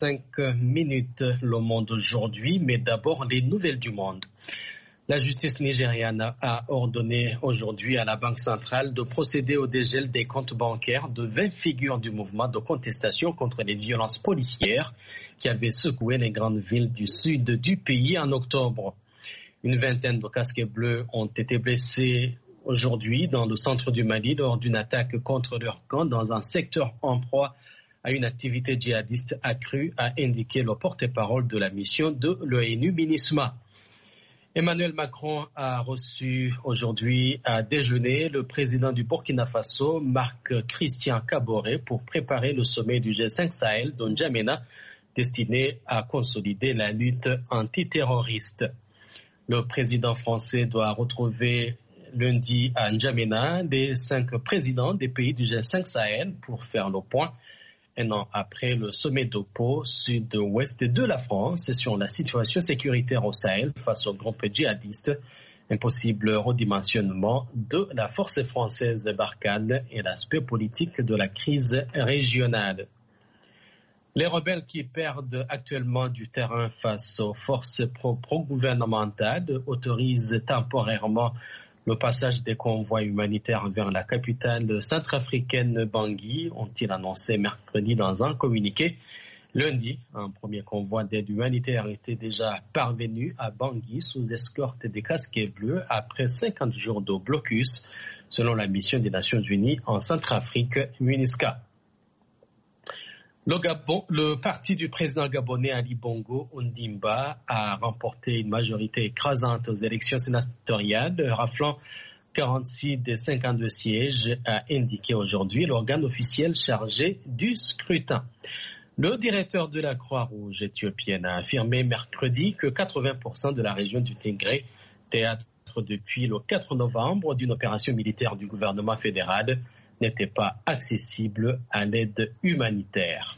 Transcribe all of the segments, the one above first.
5 minutes, le monde aujourd'hui, mais d'abord les nouvelles du monde. La justice nigériane a ordonné aujourd'hui à la Banque centrale de procéder au dégel des comptes bancaires de 20 figures du mouvement de contestation contre les violences policières qui avaient secoué les grandes villes du sud du pays en octobre. Une vingtaine de casquets bleus ont été blessés aujourd'hui dans le centre du Mali lors d'une attaque contre leur camp dans un secteur en proie à une activité djihadiste accrue, a indiqué le porte-parole de la mission de l'ONU MINUSMA. Emmanuel Macron a reçu aujourd'hui à déjeuner le président du Burkina Faso, Marc Christian Kaboré, pour préparer le sommet du G5 Sahel de N'Djamena, destiné à consolider la lutte antiterroriste. Le président français doit retrouver lundi à N'Djamena les 5 présidents des pays du G5 Sahel pour faire le point. Un an après le sommet de Pau, sud-ouest de la France, sur la situation sécuritaire au Sahel face aux groupes djihadistes, un possible redimensionnement de la force française Barkhane et l'aspect politique de la crise régionale. Les rebelles qui perdent actuellement du terrain face aux forces pro-gouvernementales autorisent temporairement le passage des convois humanitaires vers la capitale centrafricaine Bangui, ont-ils annoncé mercredi dans un communiqué. Lundi, un premier convoi d'aide humanitaire était déjà parvenu à Bangui sous escorte des casquets bleus après 50 jours de blocus, selon la mission des Nations Unies en Centrafrique, MINUSCA. Le parti du président gabonais Ali Bongo Ondimba a remporté une majorité écrasante aux élections sénatoriales, raflant 46 des 52 sièges, a indiqué aujourd'hui l'organe officiel chargé du scrutin. Le directeur de la Croix-Rouge éthiopienne a affirmé mercredi que 80% de la région du Tigré, théâtre depuis le 4 novembre d'une opération militaire du gouvernement fédéral, n'était pas accessible à l'aide humanitaire.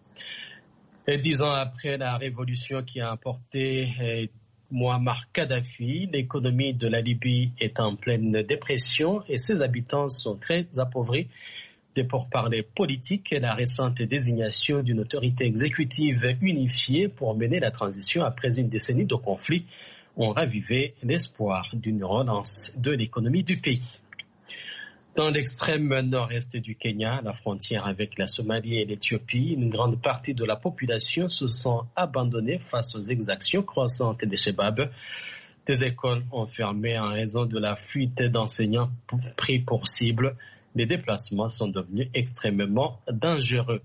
Et 10 ans après la révolution qui a emporté Muammar Kadhafi, l'économie de la Libye est en pleine dépression et ses habitants sont très appauvris. Des pourparlers politiques et la récente désignation d'une autorité exécutive unifiée pour mener la transition après une décennie de conflit ont ravivé l'espoir d'une relance de l'économie du pays. Dans l'extrême nord-est du Kenya, à la frontière avec la Somalie et l'Éthiopie, une grande partie de la population se sent abandonnée face aux exactions croissantes des Chebabs. Des écoles ont fermé en raison de la fuite d'enseignants pris pour cible. Les déplacements sont devenus extrêmement dangereux.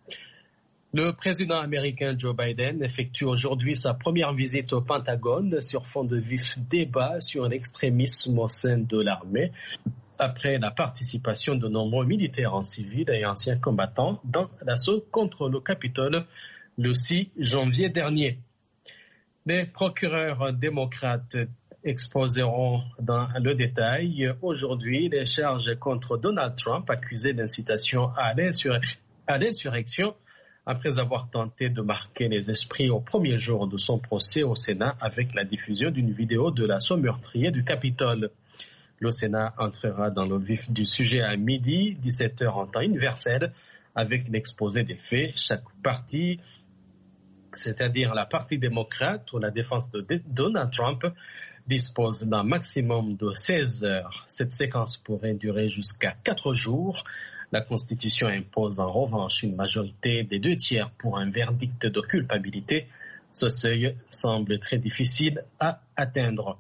Le président américain Joe Biden effectue aujourd'hui sa première visite au Pentagone sur fond de vif débat sur l'extrémisme au sein de l'armée, après la participation de nombreux militaires en civil et anciens combattants dans l'assaut contre le Capitole le 6 janvier dernier. Les procureurs démocrates exposeront dans le détail aujourd'hui les charges contre Donald Trump, accusé d'incitation à l'insurrection après avoir tenté de marquer les esprits au premier jour de son procès au Sénat avec la diffusion d'une vidéo de l'assaut meurtrier du Capitole. Le Sénat entrera dans le vif du sujet à midi, 17h en temps universel, avec l'exposé des faits. Chaque parti, c'est-à-dire la partie démocrate ou la défense de Donald Trump, dispose d'un maximum de 16 heures. Cette séquence pourrait durer jusqu'à 4 jours. La Constitution impose en revanche une majorité des 2/3 pour un verdict de culpabilité. Ce seuil semble très difficile à atteindre.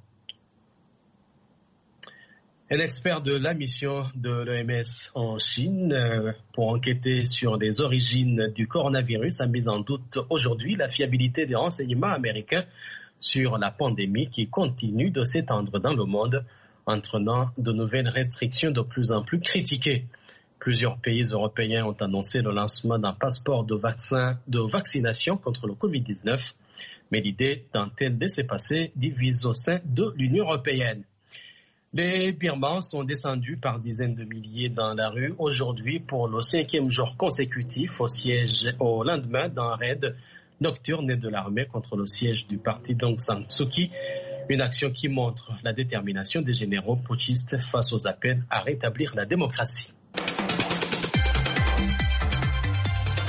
Un expert de la mission de l'OMS en Chine pour enquêter sur les origines du coronavirus a mis en doute aujourd'hui la fiabilité des renseignements américains sur la pandémie qui continue de s'étendre dans le monde, entraînant de nouvelles restrictions de plus en plus critiquées. Plusieurs pays européens ont annoncé le lancement d'un passeport de vaccination contre le Covid-19, mais l'idée d'un tel laissez-passer divise au sein de l'Union européenne. Les Birmans sont descendus par dizaines de milliers dans la rue aujourd'hui pour le 5e jour consécutif au lendemain d'un raid nocturne de l'armée contre le siège du parti d'Aung San Suu Kyi, une action qui montre la détermination des généraux putschistes face aux appels à rétablir la démocratie.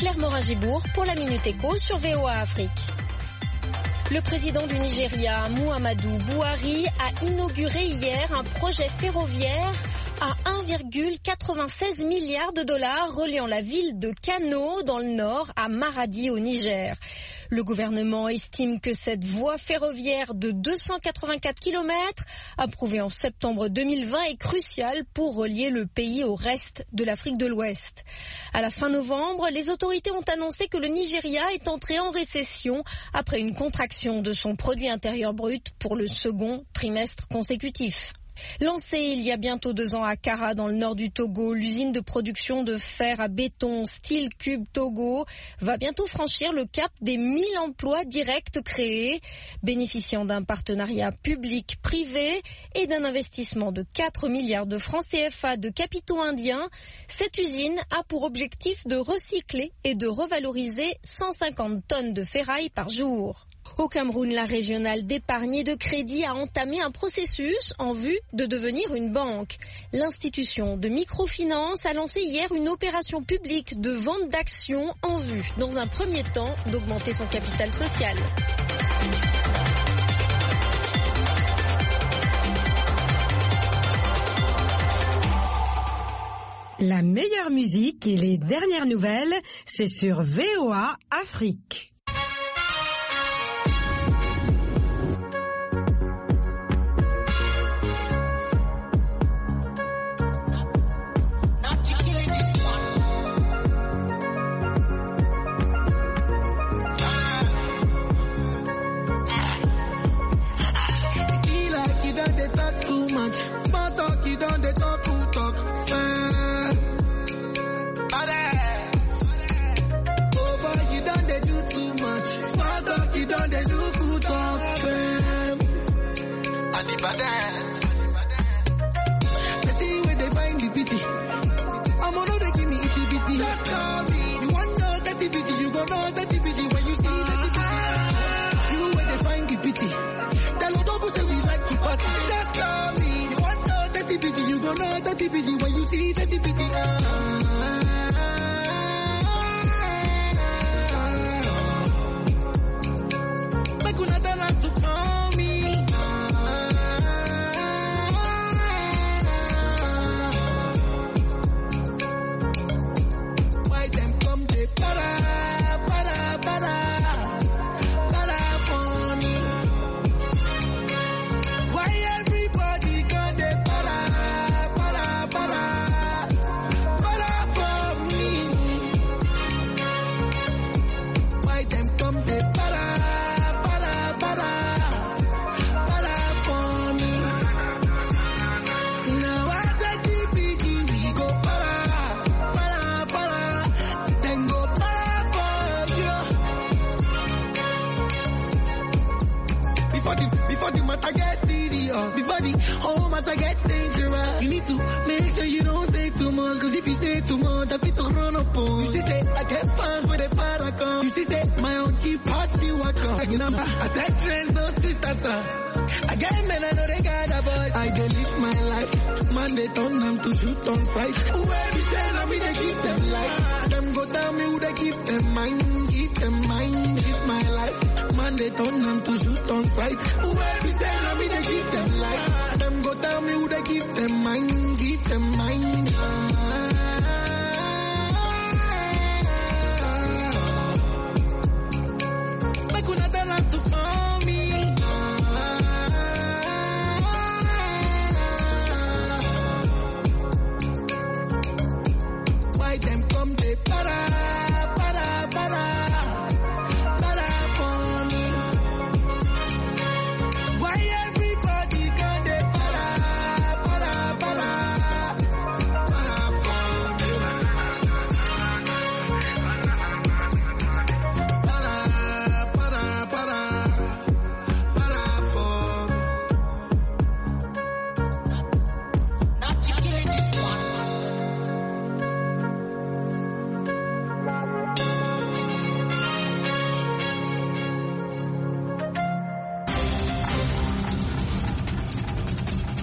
Claire Morin-Gibourg pour la Minute Éco sur VOA Afrique. Le président du Nigeria, Muhammadu Buhari, a inauguré hier un projet ferroviaire à 1,96 milliard de dollars reliant la ville de Kano dans le nord à Maradi au Niger. Le gouvernement estime que cette voie ferroviaire de 284 km, approuvée en septembre 2020, est cruciale pour relier le pays au reste de l'Afrique de l'Ouest. À la fin novembre, les autorités ont annoncé que le Nigeria est entré en récession après une contraction de son produit intérieur brut pour le second trimestre consécutif. Lancée il y a bientôt 2 ans à Kara dans le nord du Togo, l'usine de production de fer à béton Steel Cube Togo va bientôt franchir le cap des 1000 emplois directs créés, bénéficiant d'un partenariat public-privé et d'un investissement de 4 milliards de francs CFA de capitaux indiens. Cette usine a pour objectif de recycler et de revaloriser 150 tonnes de ferraille par jour. Au Cameroun, la régionale d'épargne et de crédit a entamé un processus en vue de devenir une banque. L'institution de microfinance a lancé hier une opération publique de vente d'actions en vue, dans un premier temps, d'augmenter son capital social. La meilleure musique et les dernières nouvelles, c'est sur VOA Afrique.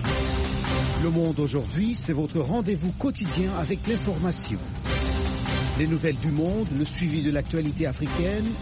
Le Monde aujourd'hui, c'est votre rendez-vous quotidien avec l'information. Les nouvelles du monde, le suivi de l'actualité africaine,